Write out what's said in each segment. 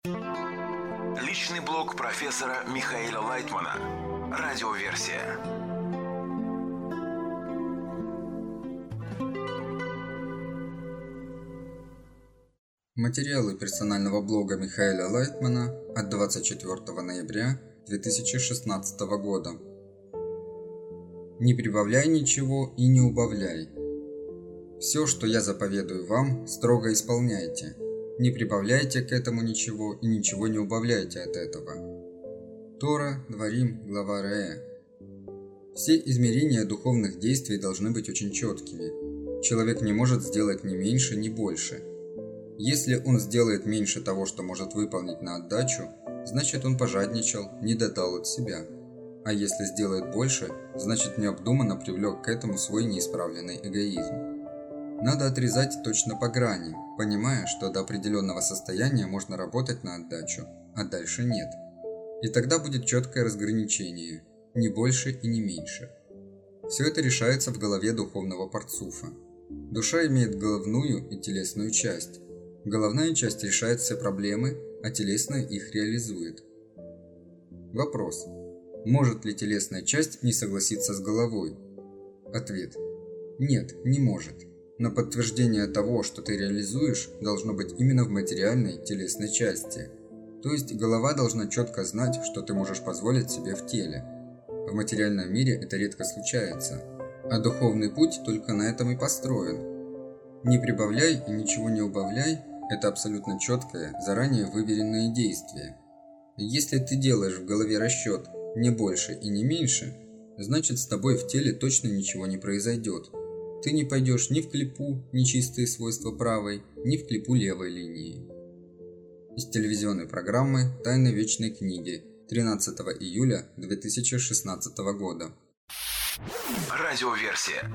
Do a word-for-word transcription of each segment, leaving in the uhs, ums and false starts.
Личный блог профессора Михаила Лайтмана. Радиоверсия. Материалы персонального блога Михаила Лайтмана от двадцать четвёртого ноября две тысячи шестнадцатого года. Не прибавляй ничего и не убавляй. Все, что я заповедую вам, строго исполняйте. Не прибавляйте к этому ничего и ничего не убавляйте от этого. Тора, Дворим, глава Реэ. Все измерения духовных действий должны быть очень четкими. Человек не может сделать ни меньше, ни больше. Если он сделает меньше того, что может выполнить на отдачу, значит он пожадничал, не додал от себя. А если сделает больше, значит необдуманно привлек к этому свой неисправленный эгоизм. Надо отрезать точно по грани, понимая, что до определенного состояния можно работать на отдачу, а дальше нет. И тогда будет четкое разграничение, не больше и не меньше. Все это решается в голове духовного парцуфа. Душа имеет головную и телесную часть. Головная часть решает все проблемы, а телесная их реализует. Вопрос. Может ли телесная часть не согласиться с головой? Ответ. Нет, не может. Но подтверждение того, что ты реализуешь, должно быть именно в материальной, телесной части. То есть голова должна четко знать, что ты можешь позволить себе в теле. В материальном мире это редко случается, а духовный путь только на этом и построен. Не прибавляй и ничего не убавляй – это абсолютно четкое, заранее выверенное действие. Если ты делаешь в голове расчет не больше и не меньше, значит с тобой в теле точно ничего не произойдет. Ты не пойдешь ни в клипу нечистые свойства правой, ни в клипу левой линии. Из телевизионной программы «Тайны вечной книги» тринадцатого июля две тысячи шестнадцатого года. Радиоверсия.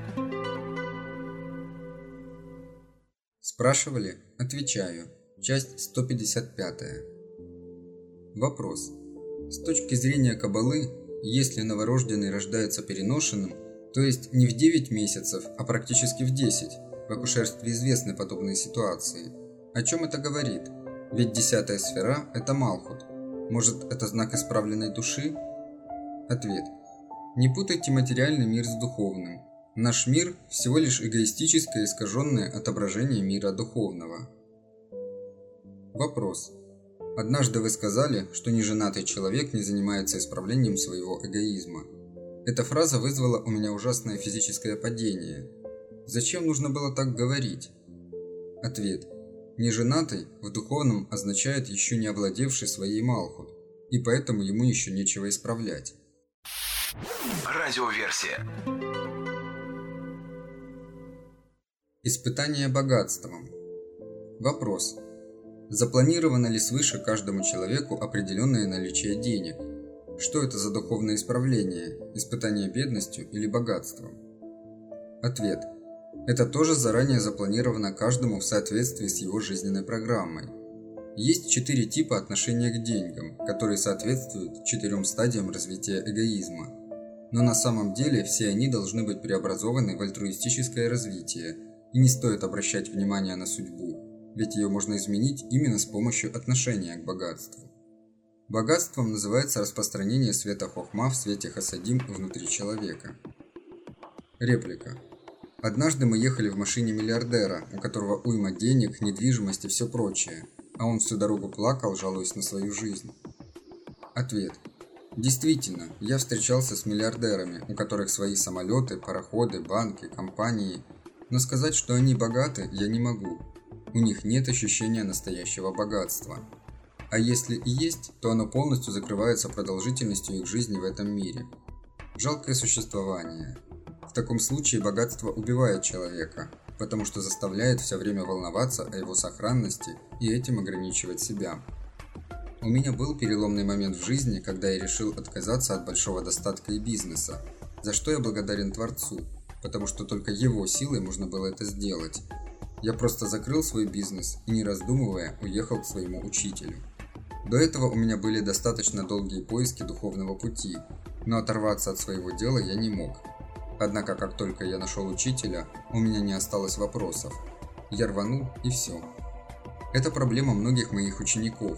Спрашивали? Отвечаю. Часть сто пятьдесят пятая. Вопрос. С точки зрения Каббалы, если новорожденный рождается переношенным, то есть не в девять месяцев, а практически в десять. В акушерстве известны подобные ситуации. О чем это говорит? Ведь десятая сфера – это Малхут. Может, это знак исправленной души? Ответ. Не путайте материальный мир с духовным. Наш мир – всего лишь эгоистическое искаженное отображение мира духовного. Вопрос. Однажды вы сказали, что неженатый человек не занимается исправлением своего эгоизма. Эта фраза вызвала у меня ужасное физическое падение. Зачем нужно было так говорить? Ответ. Неженатый в духовном означает еще не овладевший своей Малхут, и поэтому ему еще нечего исправлять. Радиоверсия. Испытание богатством. Вопрос. Запланировано ли свыше каждому человеку определенное наличие денег? Что это за духовное исправление, испытание бедностью или богатством? Ответ. Это тоже заранее запланировано каждому в соответствии с его жизненной программой. Есть четыре типа отношения к деньгам, которые соответствуют четырем стадиям развития эгоизма. Но на самом деле все они должны быть преобразованы в альтруистическое развитие, и не стоит обращать внимание на судьбу, ведь ее можно изменить именно с помощью отношения к богатству. Богатством называется распространение света хохма в свете хасадим внутри человека. Реплика. Однажды мы ехали в машине миллиардера, у которого уйма денег, недвижимость и все прочее, а он всю дорогу плакал, жалуясь на свою жизнь. Ответ. Действительно, я встречался с миллиардерами, у которых свои самолеты, пароходы, банки, компании, но сказать, что они богаты, я не могу. У них нет ощущения настоящего богатства. А если и есть, то оно полностью закрывается продолжительностью их жизни в этом мире. Жалкое существование. В таком случае богатство убивает человека, потому что заставляет все время волноваться о его сохранности и этим ограничивать себя. У меня был переломный момент в жизни, когда я решил отказаться от большого достатка и бизнеса, за что я благодарен Творцу, потому что только его силой можно было это сделать. Я просто закрыл свой бизнес и, не раздумывая, уехал к своему учителю. До этого у меня были достаточно долгие поиски духовного пути, но оторваться от своего дела я не мог. Однако, как только я нашел учителя, у меня не осталось вопросов. Я рванул, и все. Это проблема многих моих учеников.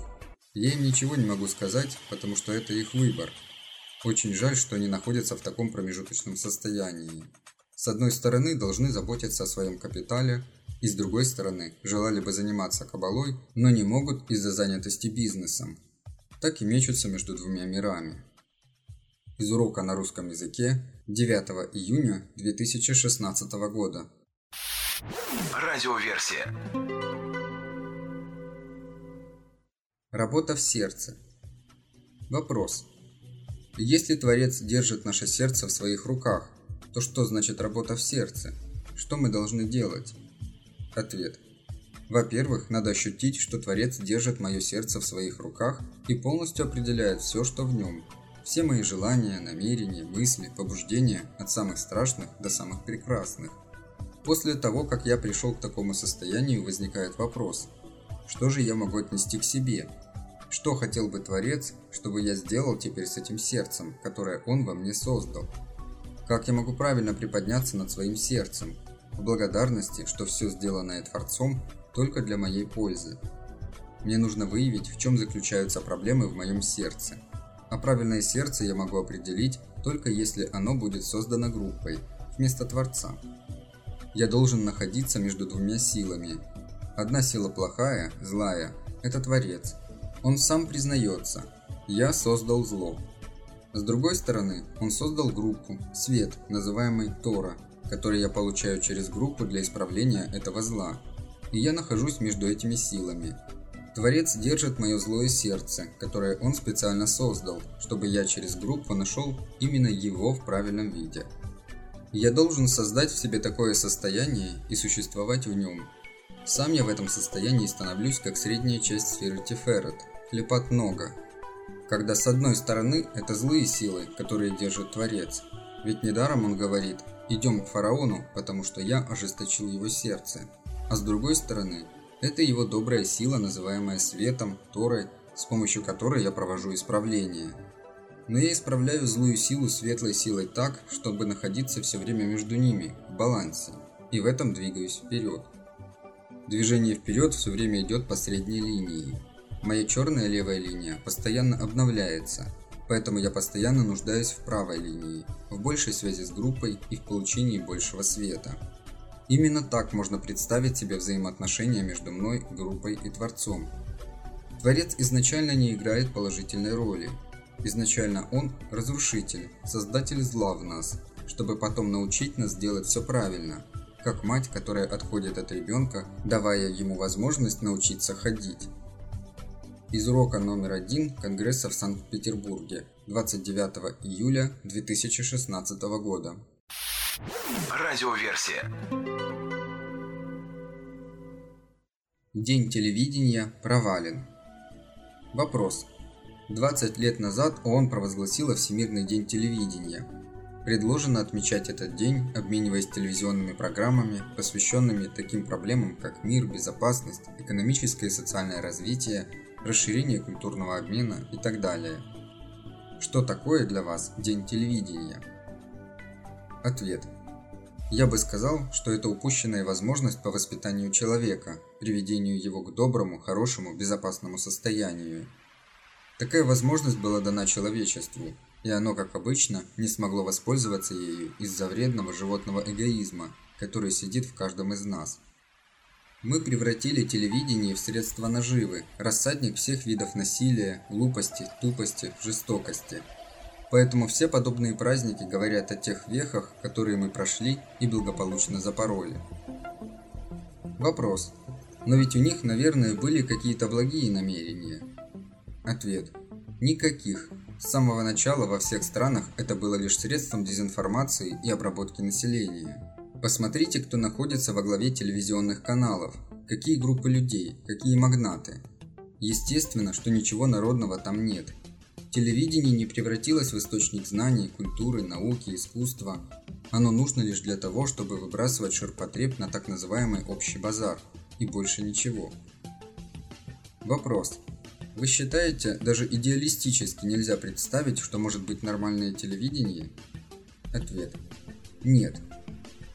Я им ничего не могу сказать, потому что это их выбор. Очень жаль, что они находятся в таком промежуточном состоянии. С одной стороны, должны заботиться о своем капитале, и с другой стороны, желали бы заниматься кабалой, но не могут из-за занятости бизнесом. Так и мечутся между двумя мирами. Из урока на русском языке девятого июня две тысячи шестнадцатого года. Радиоверсия. Работа в сердце. Вопрос. Если Творец держит наше сердце в своих руках, то что значит работа в сердце? Что мы должны делать? Ответ. Во-первых, надо ощутить, что Творец держит мое сердце в своих руках и полностью определяет все, что в нем. Все мои желания, намерения, мысли, побуждения, от самых страшных до самых прекрасных. После того, как я пришел к такому состоянию, возникает вопрос. Что же я могу отнести к себе? Что хотел бы Творец, чтобы я сделал теперь с этим сердцем, которое Он во мне создал? Как я могу правильно приподняться над своим сердцем, в благодарности, что все сделанное Творцом только для моей пользы? Мне нужно выявить, в чем заключаются проблемы в моем сердце. А правильное сердце я могу определить, только если оно будет создано группой, вместо Творца. Я должен находиться между двумя силами. Одна сила плохая, злая – это Творец. Он сам признается: «Я создал зло». С другой стороны, он создал группу, свет, называемый Тора, который я получаю через группу для исправления этого зла. И я нахожусь между этими силами. Творец держит мое злое сердце, которое он специально создал, чтобы я через группу нашел именно его в правильном виде. Я должен создать в себе такое состояние и существовать в нем. Сам я в этом состоянии становлюсь как средняя часть сферы Тиферет, клипат Нога. Когда с одной стороны это злые силы, которые держит Творец, ведь недаром он говорит: «Идем к фараону, потому что я ожесточил его сердце», а с другой стороны это его добрая сила, называемая светом, Торой, с помощью которой я провожу исправление. Но я исправляю злую силу светлой силой так, чтобы находиться все время между ними, в балансе, и в этом двигаюсь вперед. Движение вперед все время идет по средней линии. Моя черная левая линия постоянно обновляется, поэтому я постоянно нуждаюсь в правой линии, в большей связи с группой и в получении большего света. Именно так можно представить себе взаимоотношения между мной, группой и Творцом. Творец изначально не играет положительной роли. Изначально он – разрушитель, создатель зла в нас, чтобы потом научить нас делать все правильно, как мать, которая отходит от ребенка, давая ему возможность научиться ходить. Из урока номер один Конгресса в Санкт-Петербурге, двадцать девятого июля две тысячи шестнадцатого года. Радиоверсия. День телевидения провален. Вопрос. двадцать лет назад ООН провозгласила Всемирный день телевидения. Предложено отмечать этот день, обмениваясь телевизионными программами, посвященными таким проблемам, как мир, безопасность, экономическое и социальное развитие, расширение культурного обмена и так далее. Что такое для вас день телевидения? Ответ. Я бы сказал, что это упущенная возможность по воспитанию человека, приведению его к доброму, хорошему, безопасному состоянию. Такая возможность была дана человечеству, и оно, как обычно, не смогло воспользоваться ею из-за вредного животного эгоизма, который сидит в каждом из нас. Мы превратили телевидение в средство наживы, рассадник всех видов насилия, глупости, тупости, жестокости. Поэтому все подобные праздники говорят о тех вехах, которые мы прошли и благополучно запороли. Вопрос. Но ведь у них, наверное, были какие-то благие намерения? Ответ. Никаких. С самого начала во всех странах это было лишь средством дезинформации и обработки населения. Посмотрите, кто находится во главе телевизионных каналов, какие группы людей, какие магнаты. Естественно, что ничего народного там нет. Телевидение не превратилось в источник знаний, культуры, науки, искусства. Оно нужно лишь для того, чтобы выбрасывать ширпотреб на так называемый общий базар, и больше ничего. Вопрос. Вы считаете, даже идеалистически нельзя представить, что может быть нормальное телевидение? Ответ. Нет.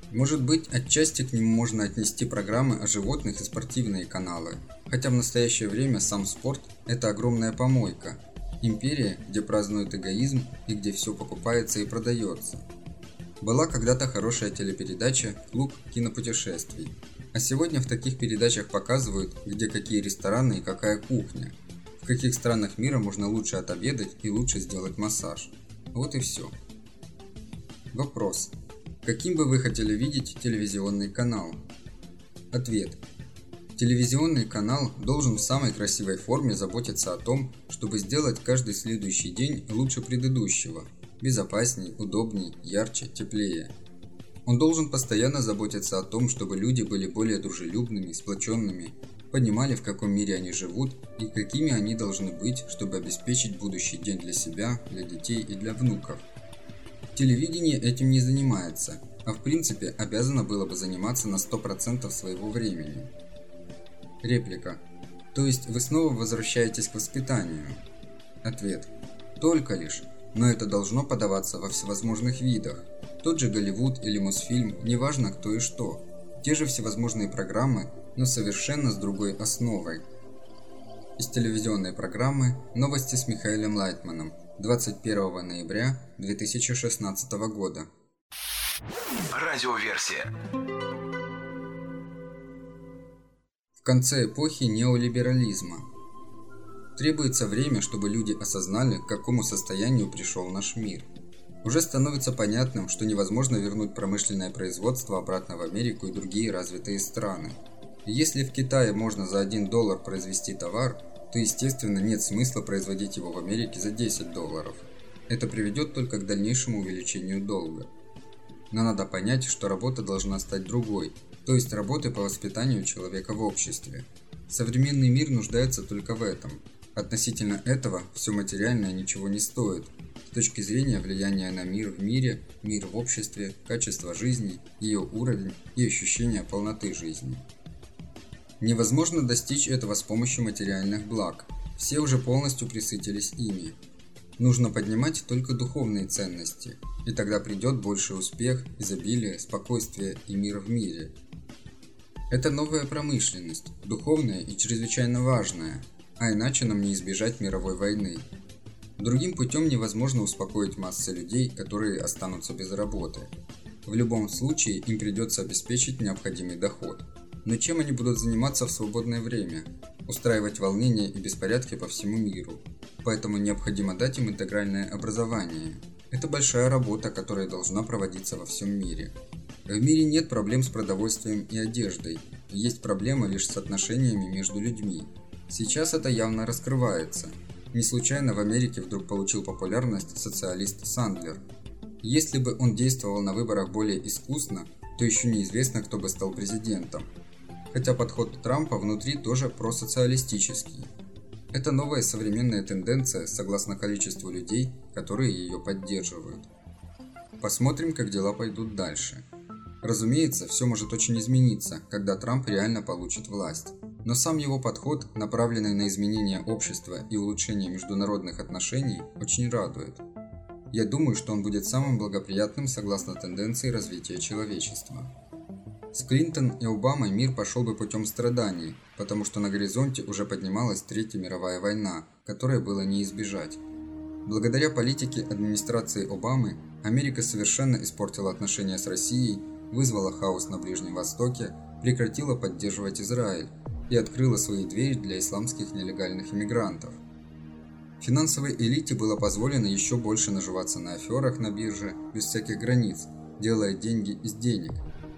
Может быть, отчасти к нему можно отнести программы о животных и спортивные каналы, хотя в настоящее время сам спорт – это огромная помойка, империя, где празднуют эгоизм и где все покупается и продается. Была когда-то хорошая телепередача «Клуб кинопутешествий», а сегодня в таких передачах показывают, где какие рестораны и какая кухня, в каких странах мира можно лучше отобедать и лучше сделать массаж. Вот и все. Вопрос. Каким бы вы хотели видеть телевизионный канал? Ответ. Телевизионный канал должен в самой красивой форме заботиться о том, чтобы сделать каждый следующий день лучше предыдущего, безопасней, удобней, ярче, теплее. Он должен постоянно заботиться о том, чтобы люди были более дружелюбными, сплоченными, понимали, в каком мире они живут и какими они должны быть, чтобы обеспечить будущий день для себя, для детей и для внуков. Телевидение этим не занимается, а в принципе обязано было бы заниматься на сто процентов своего времени. Реплика. То есть вы снова возвращаетесь к воспитанию? Ответ. Только лишь, но это должно подаваться во всевозможных видах. Тот же Голливуд или Мосфильм, неважно кто и что. Те же всевозможные программы, но совершенно с другой основой. Из телевизионной программы «Новости с Михаилом Лайтманом» двадцать первого ноября две тысячи шестнадцатого года. Радиоверсия. В конце эпохи неолиберализма. Требуется время, чтобы люди осознали, к какому состоянию пришел наш мир. Уже становится понятным, что невозможно вернуть промышленное производство обратно в Америку и другие развитые страны. И если в Китае можно за один доллар произвести товар, то, естественно, нет смысла производить его в Америке за десять долларов. Это приведет только к дальнейшему увеличению долга. Но надо понять, что работа должна стать другой, то есть работой по воспитанию человека в обществе. Современный мир нуждается только в этом. Относительно этого все материальное ничего не стоит. С точки зрения влияния на мир в мире, мир в обществе, качество жизни, ее уровень и ощущение полноты жизни. Невозможно достичь этого с помощью материальных благ. Все уже полностью пресытились ими. Нужно поднимать только духовные ценности, и тогда придет больший успех, изобилие, спокойствие и мир в мире. Это новая промышленность, духовная и чрезвычайно важная, а иначе нам не избежать мировой войны. Другим путем невозможно успокоить массы людей, которые останутся без работы. В любом случае им придется обеспечить необходимый доход. Но чем они будут заниматься в свободное время? Устраивать волнения и беспорядки по всему миру. Поэтому необходимо дать им интегральное образование. Это большая работа, которая должна проводиться во всем мире. В мире нет проблем с продовольствием и одеждой. Есть проблема лишь с отношениями между людьми. Сейчас это явно раскрывается. Не случайно в Америке вдруг получил популярность социалист Сандлер. Если бы он действовал на выборах более искусно, то еще неизвестно, кто бы стал президентом. Хотя подход Трампа внутри тоже просоциалистический. Это новая современная тенденция согласно количеству людей, которые ее поддерживают. Посмотрим, как дела пойдут дальше. Разумеется, все может очень измениться, когда Трамп реально получит власть. Но сам его подход, направленный на изменение общества и улучшение международных отношений, очень радует. Я думаю, что он будет самым благоприятным согласно тенденции развития человечества. С Клинтон и Обамой мир пошел бы путем страданий, потому что на горизонте уже поднималась Третья мировая война, которой было не избежать. Благодаря политике администрации Обамы, Америка совершенно испортила отношения с Россией, вызвала хаос на Ближнем Востоке, прекратила поддерживать Израиль и открыла свои двери для исламских нелегальных иммигрантов. Финансовой элите было позволено еще больше наживаться на аферах на бирже без всяких границ, делая деньги из денег.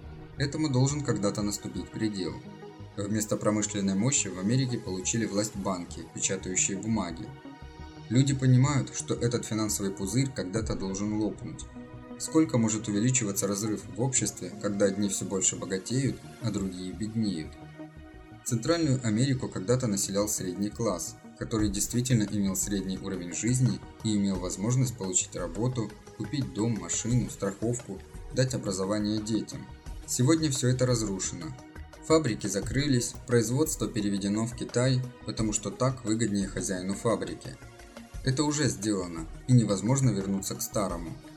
Этому должен когда-то наступить предел. Вместо промышленной мощи в Америке получили власть банки, печатающие бумаги. Люди понимают, что этот финансовый пузырь когда-то должен лопнуть. Сколько может увеличиваться разрыв в обществе, когда одни все больше богатеют, а другие беднеют? Центральную Америку когда-то населял средний класс, который действительно имел средний уровень жизни и имел возможность получить работу, купить дом, машину, страховку, дать образование детям. Сегодня все это разрушено. Фабрики закрылись, производство переведено в Китай, потому что так выгоднее хозяину фабрики. Это уже сделано, и невозможно вернуться к старому.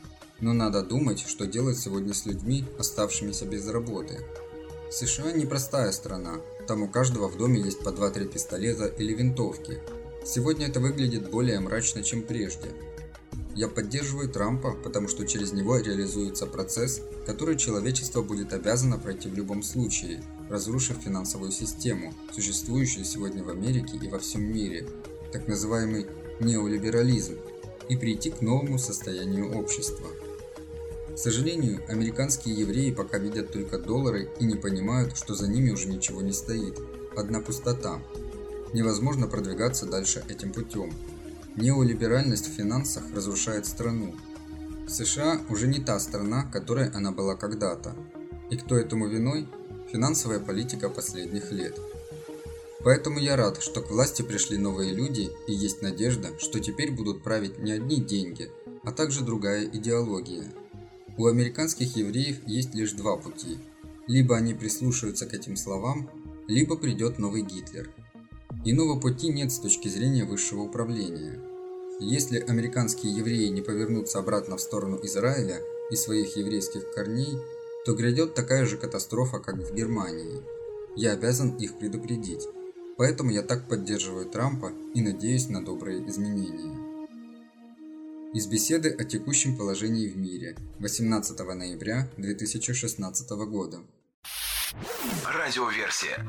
Но надо думать, что делать сегодня с людьми, оставшимися без работы. США непростая страна, там у каждого в доме есть по два-три пистолета или винтовки. Сегодня это выглядит более мрачно, чем прежде. Я поддерживаю Трампа, потому что через него реализуется процесс, который человечество будет обязано пройти в любом случае, разрушив финансовую систему, существующую сегодня в Америке и во всем мире, так называемый неолиберализм, и прийти к новому состоянию общества. К сожалению, американские евреи пока видят только доллары и не понимают, что за ними уже ничего не стоит, одна пустота. Невозможно продвигаться дальше этим путем. Неолиберальность в финансах разрушает страну. США уже не та страна, которой она была когда-то. И кто этому виной? Финансовая политика последних лет. Поэтому я рад, что к власти пришли новые люди, и есть надежда, что теперь будут править не одни деньги, а также другая идеология. У американских евреев есть лишь два пути. Либо они прислушаются к этим словам, либо придет новый Гитлер. Иного пути нет с точки зрения высшего управления. Если американские евреи не повернутся обратно в сторону Израиля и своих еврейских корней, то грядет такая же катастрофа, как в Германии. Я обязан их предупредить. Поэтому я так поддерживаю Трампа и надеюсь на добрые изменения. Из беседы о текущем положении в мире восемнадцатого ноября две тысячи шестнадцатого года. Радиоверсия.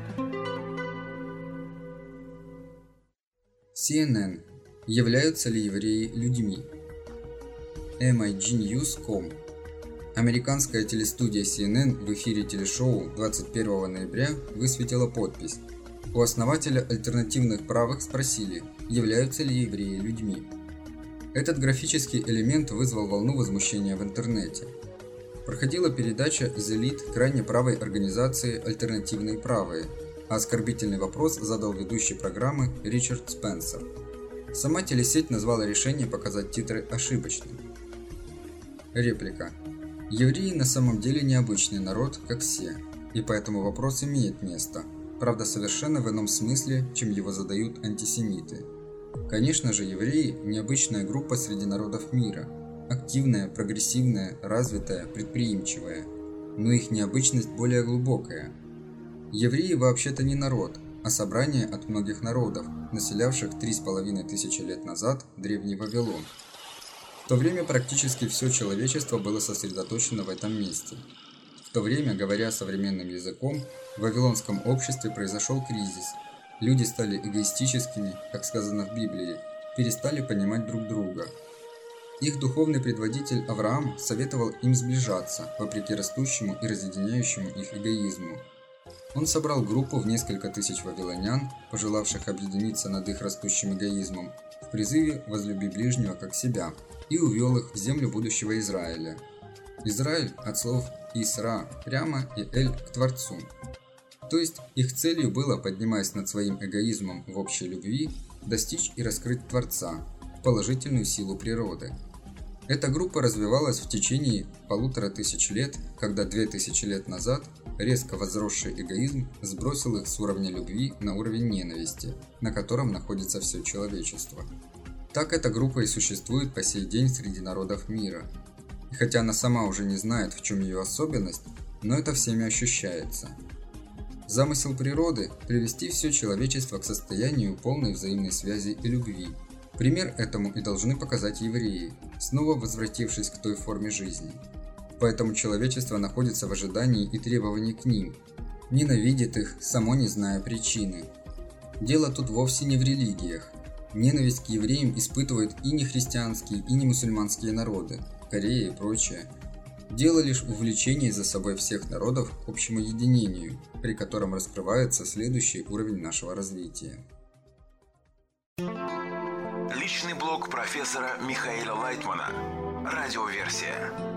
си эн эн. Являются ли евреи людьми? эм ай джи ньюс точка ком. Американская телестудия си эн эн в эфире телешоу двадцать первого ноября высветила подпись. У основателя альтернативных правых спросили, являются ли евреи людьми. Этот графический элемент вызвал волну возмущения в интернете. Проходила передача из элит крайне правой организации «Альтернативные правые», а оскорбительный вопрос задал ведущий программы Ричард Спенсер. Сама телесеть назвала решение показать титры ошибочным. Реплика. Евреи на самом деле необычный народ, как все, и поэтому вопрос имеет место, правда совершенно в ином смысле, чем его задают антисемиты. Конечно же, евреи – необычная группа среди народов мира, активная, прогрессивная, развитая, предприимчивая, но их необычность более глубокая. Евреи вообще-то не народ, а собрание от многих народов, населявших три с половиной тысячи лет назад древний Вавилон. В то время практически все человечество было сосредоточено в этом месте. В то время, говоря современным языком, в вавилонском обществе произошел кризис. Люди стали эгоистическими, как сказано в Библии, перестали понимать друг друга. Их духовный предводитель Авраам советовал им сближаться, вопреки растущему и разъединяющему их эгоизму. Он собрал группу в несколько тысяч вавилонян, пожелавших объединиться над их растущим эгоизмом, в призыве «возлюби ближнего как себя», и увел их в землю будущего Израиля. Израиль от слов «Исра» прямо и «Эль» к Творцу. То есть их целью было, поднимаясь над своим эгоизмом в общей любви, достичь и раскрыть Творца, положительную силу природы. Эта группа развивалась в течение полутора тысяч лет, когда две тысячи лет назад резко возросший эгоизм сбросил их с уровня любви на уровень ненависти, на котором находится все человечество. Так эта группа и существует по сей день среди народов мира. И хотя она сама уже не знает, в чем ее особенность, но это всеми ощущается. Замысел природы – привести все человечество к состоянию полной взаимной связи и любви. Пример этому и должны показать евреи, снова возвратившись к той форме жизни. Поэтому человечество находится в ожидании и требовании к ним, ненавидит их, само не зная причины. Дело тут вовсе не в религиях. Ненависть к евреям испытывают и нехристианские, и немусульманские народы, Корея и прочее. Дело лишь в увлечении за собой всех народов к общему единению, при котором раскрывается следующий уровень нашего развития. Личный блог профессора Михаила Лайтмана. Радиоверсия.